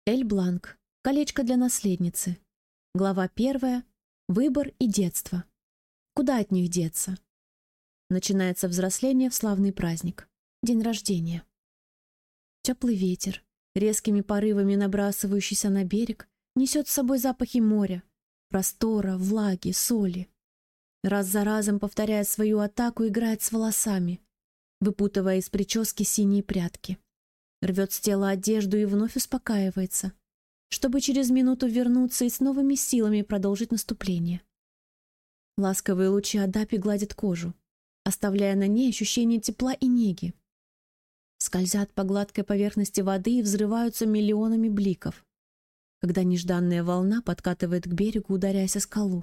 Эль Бланк. Колечко для наследницы. Глава 1. Выбор и детство. Куда от них деться? Начинается взросление в славный праздник. День рождения. Теплый ветер, резкими порывами набрасывающийся на берег, несет с собой запахи моря, простора, влаги, соли. Раз за разом повторяя свою атаку, играет с волосами, выпутывая из прически синие прядки. Рвет с тела одежду и вновь успокаивается, чтобы через минуту вернуться и с новыми силами продолжить наступление. Ласковые лучи Адапи гладят кожу, оставляя на ней ощущение тепла и неги. Скользят по гладкой поверхности воды и взрываются миллионами бликов, когда нежданная волна подкатывает к берегу, ударяясь о скалу.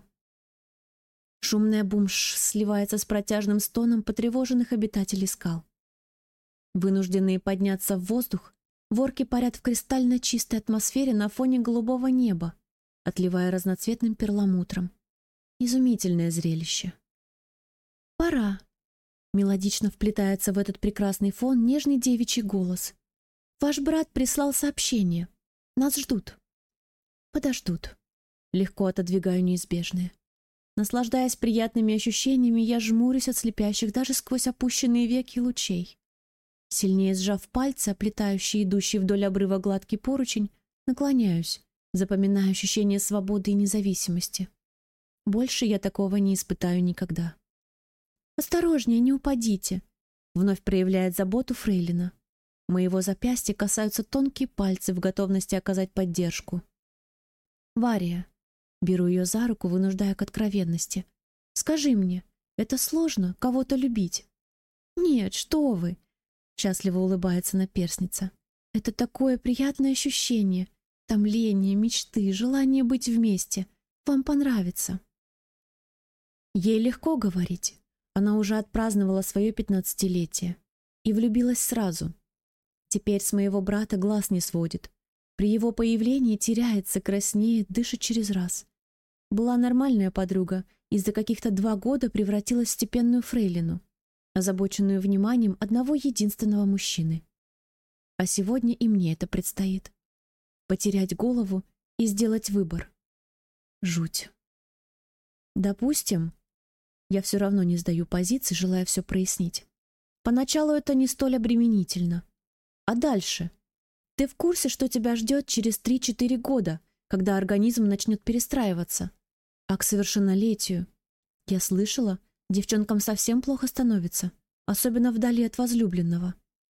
Шумная бумш сливается с протяжным стоном потревоженных обитателей скал. Вынужденные подняться в воздух, ворки парят в кристально чистой атмосфере на фоне голубого неба, отливая разноцветным перламутром. Изумительное зрелище. «Пора!» — мелодично вплетается в этот прекрасный фон нежный девичий голос. «Ваш брат прислал сообщение. Нас ждут». «Подождут». Легко отодвигаю неизбежное. Наслаждаясь приятными ощущениями, я жмурюсь от слепящих даже сквозь опущенные веки лучей. Сильнее сжав пальцы, оплетающие идущий вдоль обрыва гладкий поручень, наклоняюсь, запоминая ощущение свободы и независимости. Больше я такого не испытаю никогда. «Осторожнее, не упадите», — вновь проявляет заботу фрейлина. Моего запястья касаются тонкие пальцы в готовности оказать поддержку. «Вария», — беру ее за руку, вынуждая к откровенности. «Скажи мне, это сложно, кого-то любить?» «Нет, что вы!» — счастливо улыбается наперсница. «Это такое приятное ощущение, томление, мечты, желание быть вместе. Вам понравится». Ей легко говорить. Она уже отпраздновала свое 15-летие и влюбилась сразу. Теперь с моего брата глаз не сводит. При его появлении теряется, краснеет, дышит через раз. Была нормальная подруга и за каких-то 2 года превратилась в степенную фрейлину, озабоченную вниманием одного единственного мужчины. А сегодня и мне это предстоит. Потерять голову и сделать выбор. Жуть. Допустим, я все равно не сдаю позиции, желая все прояснить. Поначалу это не столь обременительно. А дальше? Ты в курсе, что тебя ждет через 3-4 года, когда организм начнет перестраиваться? А к совершеннолетию? Я слышала, девчонкам совсем плохо становится, особенно вдали от возлюбленного.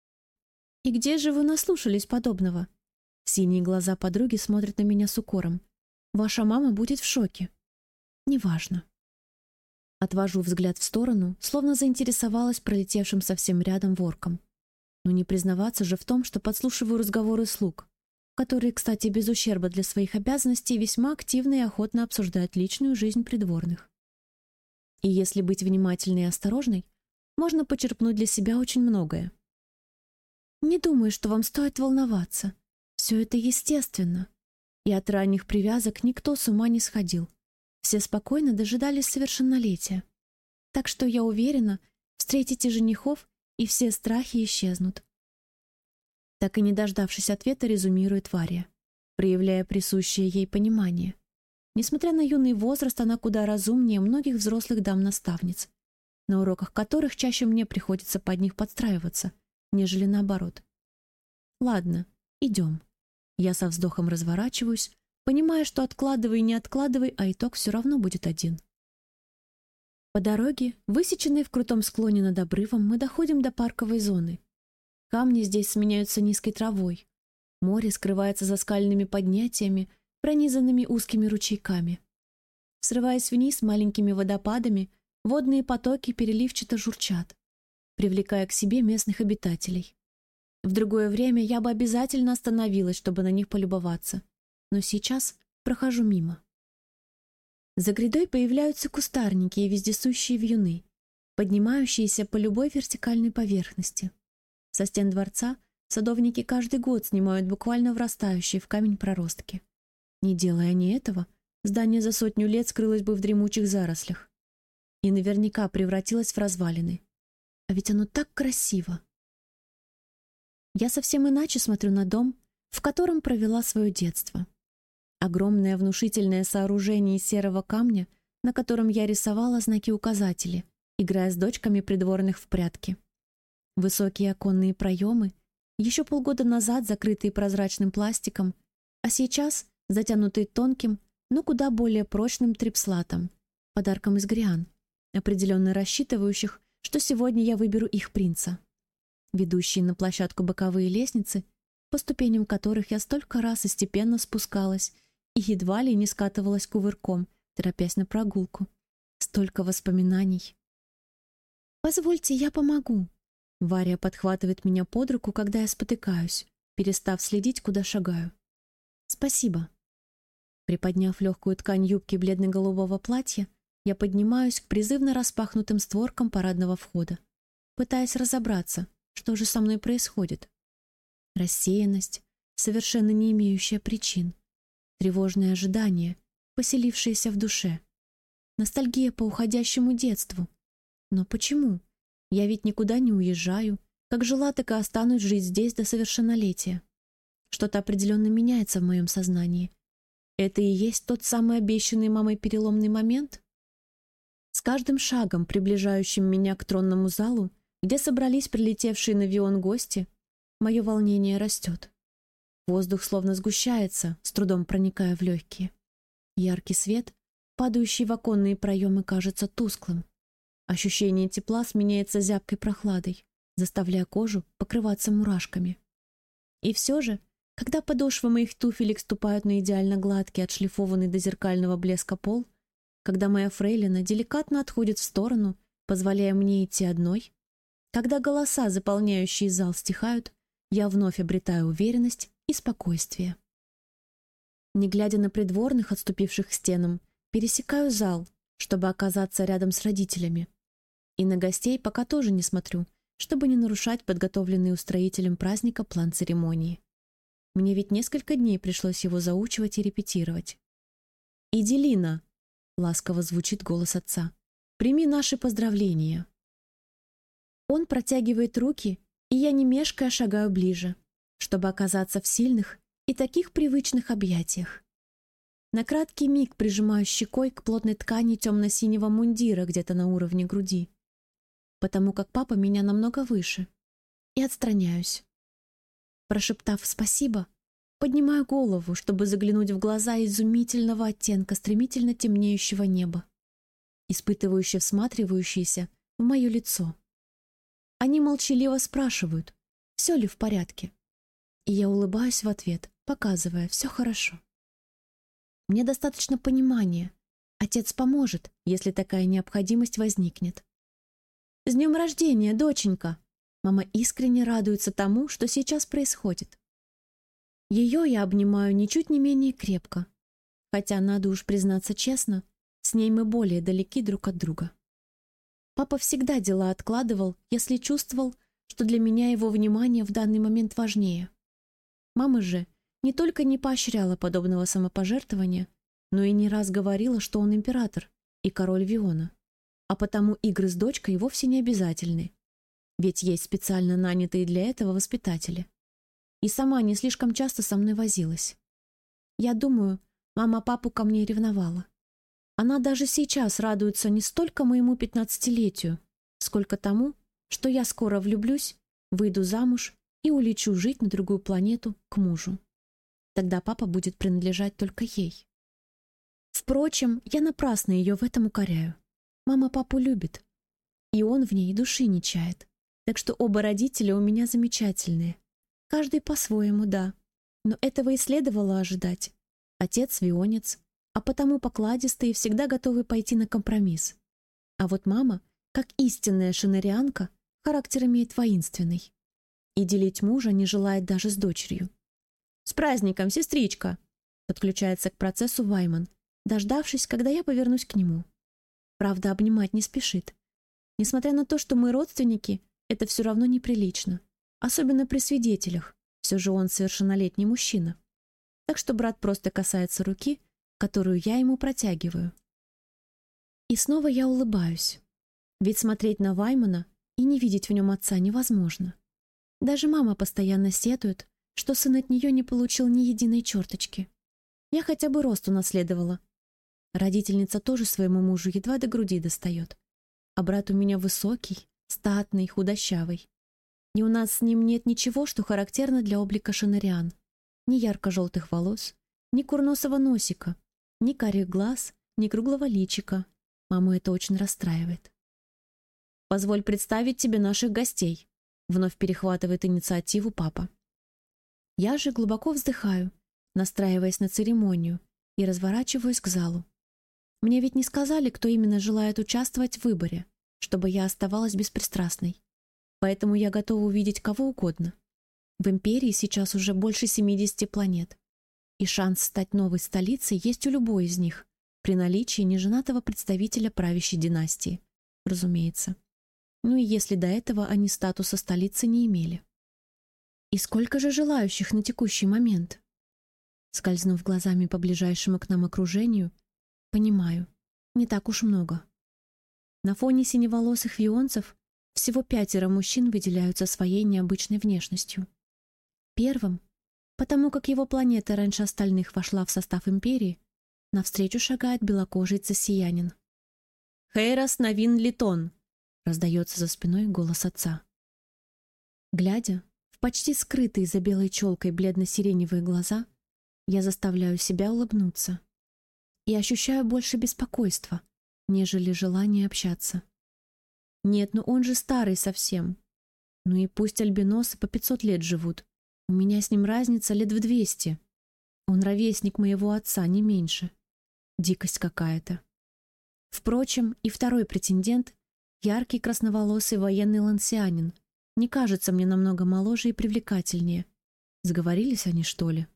И где же вы наслушались подобного? Синие глаза подруги смотрят на меня с укором. Ваша мама будет в шоке. Неважно. Отвожу взгляд в сторону, словно заинтересовалась пролетевшим совсем рядом ворком. Но не признаваться же в том, что подслушиваю разговоры слуг, которые, кстати, без ущерба для своих обязанностей весьма активно и охотно обсуждают личную жизнь придворных. И если быть внимательной и осторожной, можно почерпнуть для себя очень многое. Не думаю, что вам стоит волноваться. Все это естественно. И от ранних привязок никто с ума не сходил. Все спокойно дожидались совершеннолетия. Так что я уверена, встретите женихов, и все страхи исчезнут. Так и не дождавшись ответа, резюмирует Вария, проявляя присущее ей понимание. Несмотря на юный возраст, она куда разумнее многих взрослых дам-наставниц, на уроках которых чаще мне приходится под них подстраиваться, нежели наоборот. Ладно, идем. Я со вздохом разворачиваюсь, понимая, что откладывай, не откладывай, а итог все равно будет один. По дороге, высеченной в крутом склоне над обрывом, мы доходим до парковой зоны. Камни здесь сменяются низкой травой. Море скрывается за скальными поднятиями, пронизанными узкими ручейками. Срываясь вниз маленькими водопадами, водные потоки переливчато журчат, привлекая к себе местных обитателей. В другое время я бы обязательно остановилась, чтобы на них полюбоваться. Но сейчас прохожу мимо. За грядой появляются кустарники и вездесущие вьюны, поднимающиеся по любой вертикальной поверхности. Со стен дворца садовники каждый год снимают буквально врастающие в камень проростки. Не делая они этого, здание за 100 лет скрылось бы в дремучих зарослях. И наверняка превратилось в развалины. А ведь оно так красиво. Я совсем иначе смотрю на дом, в котором провела свое детство. Огромное внушительное сооружение из серого камня, на котором я рисовала знаки-указатели, играя с дочками придворных в прятки. Высокие оконные проемы, еще полгода назад закрытые прозрачным пластиком, а сейчас затянутые тонким, но куда более прочным трипслатом, подарком из Гриан, определенно рассчитывающих, что сегодня я выберу их принца. Ведущие на площадку боковые лестницы, по ступеням которых я столько раз и степенно спускалась и едва ли не скатывалась кувырком, торопясь на прогулку. Столько воспоминаний. «Позвольте, я помогу». Варя подхватывает меня под руку, когда я спотыкаюсь, перестав следить, куда шагаю. «Спасибо». Приподняв легкую ткань юбки бледно-голубого платья, я поднимаюсь к призывно распахнутым створкам парадного входа, пытаясь разобраться, что же со мной происходит. Рассеянность, совершенно не имеющая причин. Тревожное ожидание, поселившееся в душе. Ностальгия по уходящему детству. Но почему? Я ведь никуда не уезжаю. Как жила, так и останусь жить здесь до совершеннолетия. Что-то определенно меняется в моем сознании. Это и есть тот самый обещанный мамой переломный момент? С каждым шагом, приближающим меня к тронному залу, где собрались прилетевшие на Вион гости, мое волнение растет. Воздух словно сгущается, с трудом проникая в легкие. Яркий свет, падающий в оконные проемы, кажется тусклым. Ощущение тепла сменяется зябкой прохладой, заставляя кожу покрываться мурашками. И все же, когда подошвы моих туфелек ступают на идеально гладкий, отшлифованный до зеркального блеска пол, когда моя фрейлина деликатно отходит в сторону, позволяя мне идти одной, когда голоса, заполняющие зал, стихают, я вновь обретаю уверенность и спокойствие. Не глядя на придворных, отступивших к стенам, пересекаю зал, чтобы оказаться рядом с родителями. И на гостей пока тоже не смотрю, чтобы не нарушать подготовленный устроителем праздника план церемонии. Мне ведь несколько дней пришлось его заучивать и репетировать. «Иди, Лина!» — ласково звучит голос отца. «Прими наши поздравления!» Он протягивает руки, и я, не мешкая, шагаю ближе, чтобы оказаться в сильных и таких привычных объятиях. На краткий миг прижимаю щекой к плотной ткани темно-синего мундира где-то на уровне груди, потому как папа меня намного выше, и отстраняюсь. Прошептав «спасибо», поднимаю голову, чтобы заглянуть в глаза изумительного оттенка стремительно темнеющего неба, испытывающе всматривающиеся в мое лицо. Они молчаливо спрашивают, все ли в порядке, и я улыбаюсь в ответ, показывая «все хорошо». Мне достаточно понимания. Отец поможет, если такая необходимость возникнет. «С днем рождения, доченька!» Мама искренне радуется тому, что сейчас происходит. Ее я обнимаю ничуть не менее крепко, хотя, надо уж признаться честно, с ней мы более далеки друг от друга. Папа всегда дела откладывал, если чувствовал, что для меня его внимание в данный момент важнее. Мама же не только не поощряла подобного самопожертвования, но и не раз говорила, что он император и король Виона, а потому игры с дочкой вовсе не обязательны, ведь есть специально нанятые для этого воспитатели. И сама не слишком часто со мной возилась. Я думаю, мама папу ко мне ревновала. Она даже сейчас радуется не столько моему 15-летию, сколько тому, что я скоро влюблюсь, выйду замуж и улечу жить на другую планету к мужу. Тогда папа будет принадлежать только ей. Впрочем, я напрасно ее в этом укоряю. Мама папу любит, и он в ней души не чает. Так что оба родителя у меня замечательные. Каждый по-своему, да. Но этого и следовало ожидать. Отец вионец, а потому покладистый и всегда готовый пойти на компромисс. А вот мама, как истинная шанарианка, характер имеет воинственный. И делить мужа не желает даже с дочерью. «С праздником, сестричка!» Подключается к процессу Вайман, дождавшись, когда я повернусь к нему. Правда, обнимать не спешит. Несмотря на то, что мы родственники, это все равно неприлично. Особенно при свидетелях. Все же он совершеннолетний мужчина. Так что брат просто касается руки, которую я ему протягиваю. И снова я улыбаюсь. Ведь смотреть на Ваймана и не видеть в нем отца невозможно. Даже мама постоянно сетует, что сын от нее не получил ни единой черточки. Я хотя бы рост унаследовала. Родительница тоже своему мужу едва до груди достает. А брат у меня высокий, статный, худощавый. И у нас с ним нет ничего, что характерно для облика шанариан. Ни ярко-желтых волос, ни курносого носика, ни карих глаз, ни круглого личика. Маму это очень расстраивает. «Позволь представить тебе наших гостей», — вновь перехватывает инициативу папа. Я же глубоко вздыхаю, настраиваясь на церемонию, и разворачиваюсь к залу. Мне ведь не сказали, кто именно желает участвовать в выборе, чтобы я оставалась беспристрастной. Поэтому я готова увидеть кого угодно. В империи сейчас уже больше 70 планет. И шанс стать новой столицей есть у любой из них, при наличии неженатого представителя правящей династии, разумеется. Ну и если до этого они статуса столицы не имели. И сколько же желающих на текущий момент? Скользнув глазами по ближайшему к нам окружению, понимаю, не так уж много. На фоне синеволосых вионцев всего 5 мужчин выделяются своей необычной внешностью. Первым, потому как его планета раньше остальных вошла в состав империи, навстречу шагает белокожий цессиянин. «Хейрас Навин Литон!» — раздается за спиной голос отца. Глядя в почти скрытые за белой челкой бледно-сиреневые глаза, я заставляю себя улыбнуться и ощущаю больше беспокойства, нежели желание общаться. Нет, ну он же старый совсем. Ну и пусть альбиносы по 500 лет живут. У меня с ним разница лет в 200. Он ровесник моего отца, не меньше. Дикость какая-то. Впрочем, и второй претендент, яркий красноволосый военный лансианин, не кажется мне намного моложе и привлекательнее. Сговорились они, что ли?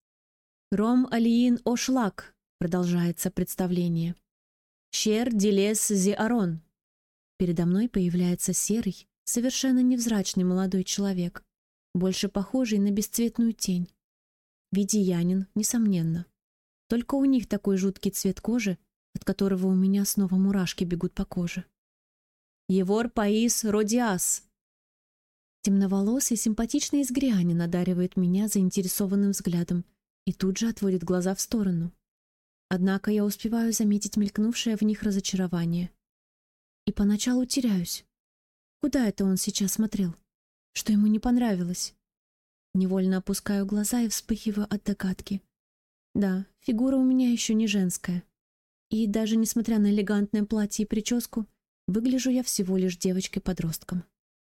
«Ром Алиин Ошлак», — продолжается представление. «Щер Дилес Зи Арон». Передо мной появляется серый, совершенно невзрачный молодой человек, больше похожий на бесцветную тень. Видиянин, несомненно. Только у них такой жуткий цвет кожи, от которого у меня снова мурашки бегут по коже. «Евор Паис Родиас». Темноволосый, симпатичный изгрянин одаривает меня заинтересованным взглядом и тут же отводит глаза в сторону. Однако я успеваю заметить мелькнувшее в них разочарование. И поначалу теряюсь. Куда это он сейчас смотрел? Что ему не понравилось? Невольно опускаю глаза и вспыхиваю от догадки. Да, фигура у меня еще не женская. И даже несмотря на элегантное платье и прическу, выгляжу я всего лишь девочкой-подростком.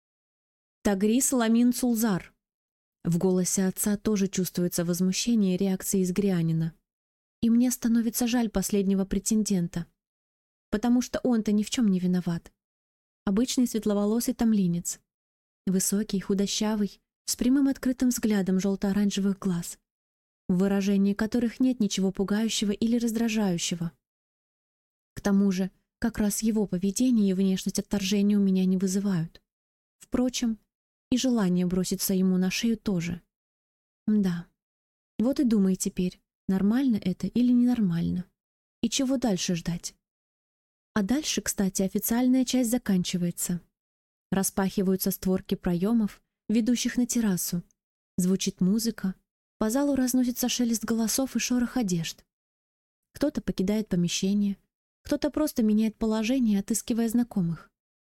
«Тагрис Ламин Сулзар». В голосе отца тоже чувствуется возмущение и реакция изгрянина. И мне становится жаль последнего претендента, потому что он-то ни в чем не виноват. Обычный светловолосый тамлинец. Высокий, худощавый, с прямым открытым взглядом желто-оранжевых глаз, в выражении которых нет ничего пугающего или раздражающего. К тому же, как раз его поведение и внешность отторжения у меня не вызывают. Впрочем, и желание броситься ему на шею тоже. Да, вот и думай теперь, нормально это или ненормально, и чего дальше ждать. А дальше, кстати, официальная часть заканчивается. Распахиваются створки проемов, ведущих на террасу. Звучит музыка, по залу разносится шелест голосов и шорох одежд. Кто-то покидает помещение, кто-то просто меняет положение, отыскивая знакомых.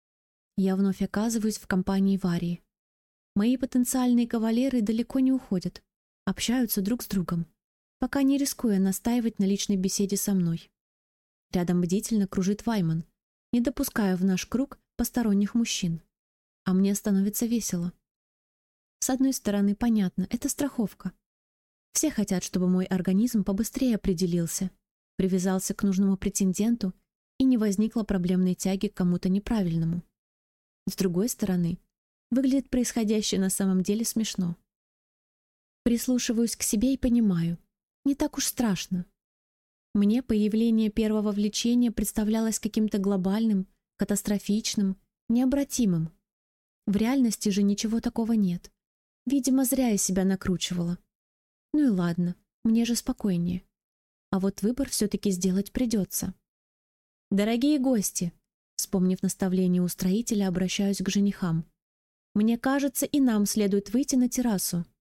Я вновь оказываюсь в компании Варии. Мои потенциальные кавалеры далеко не уходят, общаются друг с другом, пока не рискуя настаивать на личной беседе со мной. Рядом бдительно кружит Вайман, не допуская в наш круг посторонних мужчин. А мне становится весело. С одной стороны, понятно, это страховка. Все хотят, чтобы мой организм побыстрее определился, привязался к нужному претенденту и не возникло проблемной тяги к кому-то неправильному. С другой стороны, выглядит происходящее на самом деле смешно. Прислушиваюсь к себе и понимаю, не так уж страшно. Мне появление первого влечения представлялось каким-то глобальным, катастрофичным, необратимым. В реальности же ничего такого нет. Видимо, зря я себя накручивала. Ну и ладно, мне же спокойнее. А вот выбор все-таки сделать придется. «Дорогие гости», вспомнив наставление устроителя, обращаюсь к женихам. «Мне кажется, и нам следует выйти на террасу.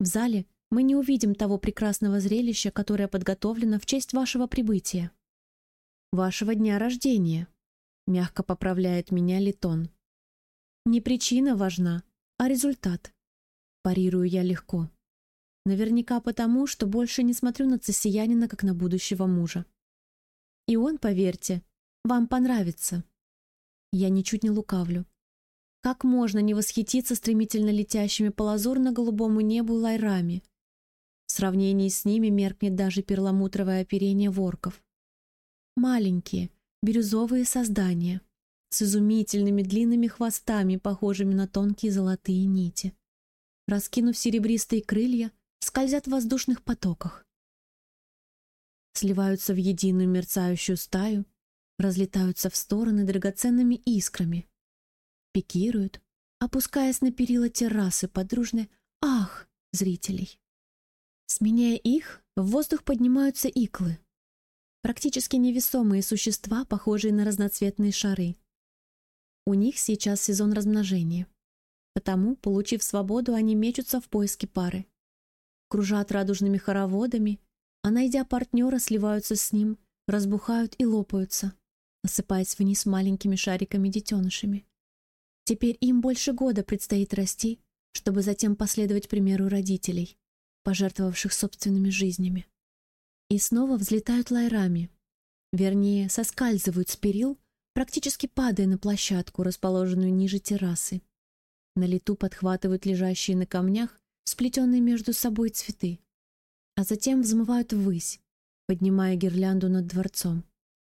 В зале мы не увидим того прекрасного зрелища, которое подготовлено в честь вашего прибытия. Вашего дня рождения, мягко поправляет меня Литон. Не причина важна, а результат. Парирую я легко. Наверняка потому, что больше не смотрю на Цесиянина, как на будущего мужа. И он, поверьте, вам понравится. Я ничуть не лукавлю. Как можно не восхититься стремительно летящими по лазурно-голубому небу лайрами? В сравнении с ними меркнет даже перламутровое оперение ворков. Маленькие, бирюзовые создания, с изумительными длинными хвостами, похожими на тонкие золотые нити. Раскинув серебристые крылья, скользят в воздушных потоках. Сливаются в единую мерцающую стаю, разлетаются в стороны драгоценными искрами, пикируют, опускаясь на перила террасы под дружное «Ах!» зрителей. Сменяя их, в воздух поднимаются иклы, практически невесомые существа, похожие на разноцветные шары. У них сейчас сезон размножения, потому, получив свободу, они мечутся в поиске пары. Кружат радужными хороводами, а, найдя партнера, сливаются с ним, разбухают и лопаются, осыпаясь вниз маленькими шариками-детенышами. Теперь им больше года предстоит расти, чтобы затем последовать примеру родителей, пожертвовавших собственными жизнями. И снова взлетают лайрами, вернее, соскальзывают с перил, практически падая на площадку, расположенную ниже террасы. На лету подхватывают лежащие на камнях сплетенные между собой цветы, а затем взмывают ввысь, поднимая гирлянду над дворцом.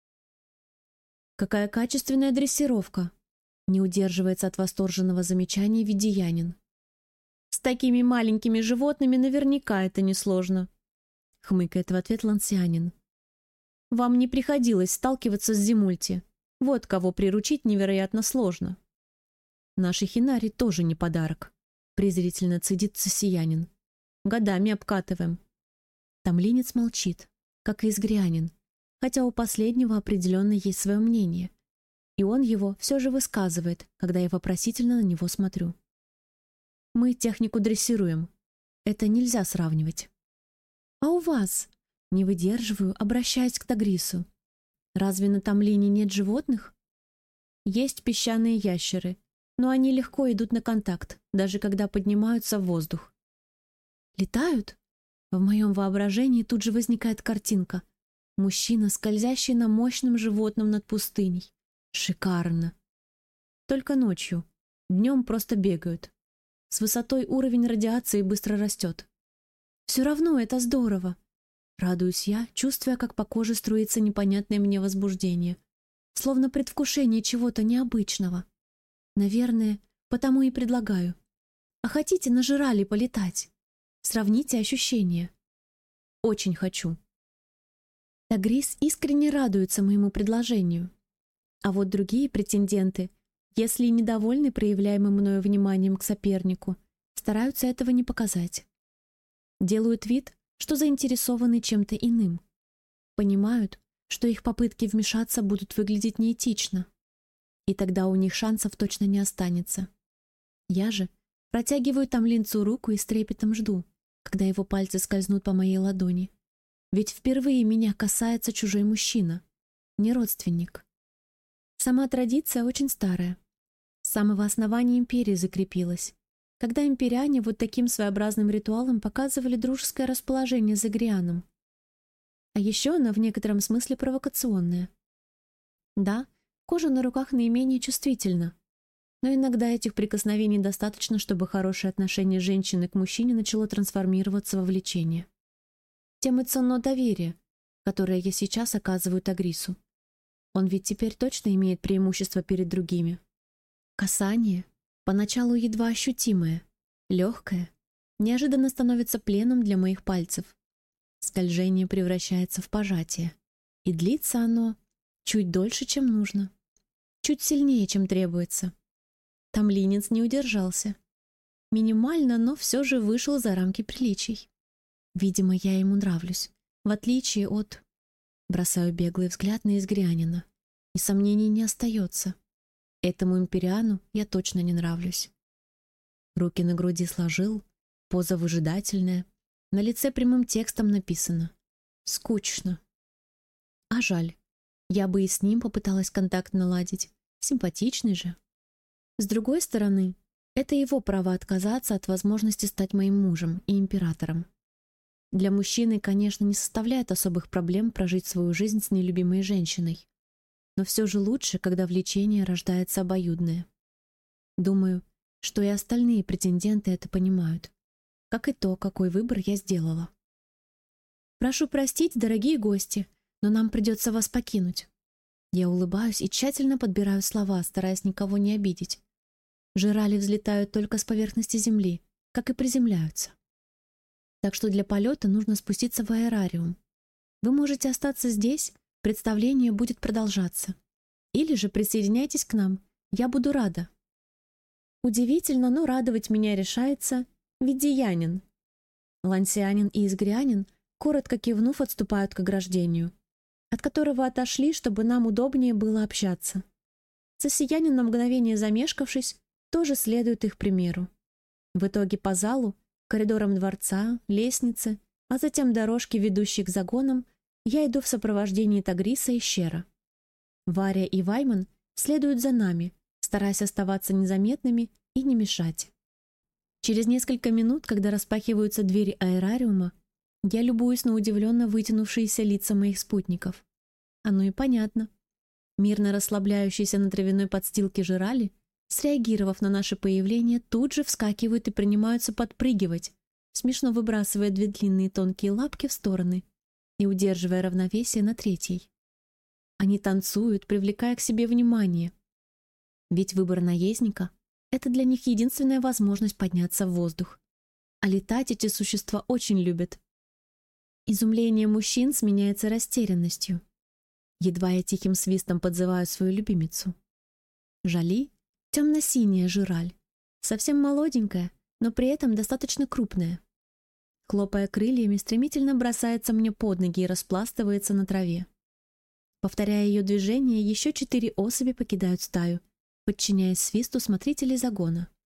«Какая качественная дрессировка!» не удерживается от восторженного замечания Видиянин. «С такими маленькими животными наверняка это несложно», — хмыкает в ответ Лансианин. «Вам не приходилось сталкиваться с Зимульти. Вот кого приручить невероятно сложно». «Наши хинари тоже не подарок», — презрительно цедит Цесиянин. «Годами обкатываем». Тамлинец молчит, как и Изгрианин, хотя у последнего определенно есть свое мнение, и он его все же высказывает, когда я вопросительно на него смотрю. «Мы технику дрессируем. Это нельзя сравнивать». «А у вас?» — не выдерживаю, обращаясь к Тагрису. «Разве на Тамлине нет животных?» «Есть песчаные ящеры, но они легко идут на контакт, даже когда поднимаются в воздух». «Летают?» В моем воображении тут же возникает картинка. Мужчина, скользящий на мощном животном над пустыней. Шикарно. Только ночью. Днем просто бегают. С высотой уровень радиации быстро растет. Все равно это здорово. Радуюсь я, чувствуя, как по коже струится непонятное мне возбуждение. Словно предвкушение чего-то необычного. Наверное, потому и предлагаю. А хотите на Жирали полетать? Сравните ощущения. Очень хочу. Тагрис искренне радуется моему предложению. А вот другие претенденты, если и недовольны проявляемым мною вниманием к сопернику, стараются этого не показать. Делают вид, что заинтересованы чем-то иным. Понимают, что их попытки вмешаться будут выглядеть неэтично. И тогда у них шансов точно не останется. Я же протягиваю Тамлинцу руку и с трепетом жду, когда его пальцы скользнут по моей ладони. Ведь впервые меня касается чужой мужчина, не родственник. Сама традиция очень старая. С самого основания империи закрепилась, когда имперяне вот таким своеобразным ритуалом показывали дружеское расположение за Грианом. А еще она в некотором смысле провокационная. Да, кожа на руках наименее чувствительна, но иногда этих прикосновений достаточно, чтобы хорошее отношение женщины к мужчине начало трансформироваться во влечение. Тем и ценно доверие, которое я сейчас оказываю Тагрису. Он ведь теперь точно имеет преимущество перед другими. Касание, поначалу едва ощутимое, легкое, неожиданно становится пленом для моих пальцев. Скольжение превращается в пожатие, и длится оно чуть дольше, чем нужно, чуть сильнее, чем требуется. Тамлинец не удержался. Минимально, но все же вышел за рамки приличий. Видимо, я ему нравлюсь, в отличие от... Бросаю беглый взгляд на Изгрианина, и сомнений не остается. Этому империану я точно не нравлюсь. Руки на груди сложил, Поза выжидательная. На лице прямым текстом написано: «Скучно». А жаль. Я бы и с ним попыталась контакт наладить. Симпатичный же. С другой стороны, это его право отказаться от возможности стать моим мужем и императором. Для мужчины, конечно, не составляет особых проблем прожить свою жизнь с нелюбимой женщиной. Но все же лучше, когда влечение рождается обоюдное. Думаю, что и остальные претенденты это понимают. Как и то, какой выбор я сделала. «Прошу простить, дорогие гости, но нам придется вас покинуть». Я улыбаюсь и тщательно подбираю слова, стараясь никого не обидеть. Жирали взлетают только с поверхности земли, как и приземляются. Так что для полета нужно спуститься в аэрариум. Вы можете остаться здесь, представление будет продолжаться. Или же присоединяйтесь к нам, я буду рада. Удивительно, но радовать меня решается видеянин. Лансианин и изгрянин, коротко кивнув, отступают к ограждению, от которого отошли, чтобы нам удобнее было общаться. Сосиянин, на мгновение замешкавшись, тоже следует их примеру. В итоге по залу, коридорам дворца, лестнице, а затем дорожке, ведущей к загонам, я иду в сопровождении Тагриса и Щера. Варя и Вайман следуют за нами, стараясь оставаться незаметными и не мешать. Через несколько минут, когда распахиваются двери аэрариума, я любуюсь на удивленно вытянувшиеся лица моих спутников. Оно и понятно. Мирно расслабляющиеся на травяной подстилке жирали, среагировав на наше появление, тут же вскакивают и принимаются подпрыгивать, смешно выбрасывая две длинные тонкие лапки в стороны и удерживая равновесие на третьей. Они танцуют, привлекая к себе внимание. Ведь выбор наездника — это для них единственная возможность подняться в воздух. А летать эти существа очень любят. Изумление мужчин сменяется растерянностью. Едва я тихим свистом подзываю свою любимицу. Жали — темно-синяя жираль, совсем молоденькая, но при этом достаточно крупная. Хлопая крыльями, стремительно бросается мне под ноги и распластывается на траве. Повторяя ее движение, еще 4 особи покидают стаю, подчиняясь свисту смотрителей загона.